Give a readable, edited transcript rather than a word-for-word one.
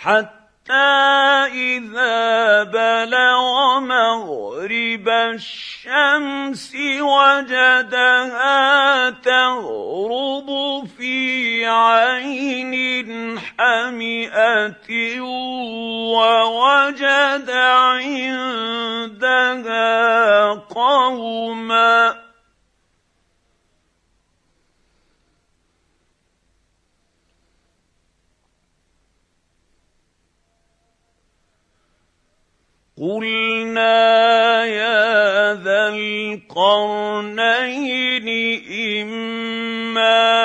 حتى إذا بلغ مغرب الشمس وجدها تغرب في عين حمئة ووجد عندها قوما قلنا يا ذا القرنين إما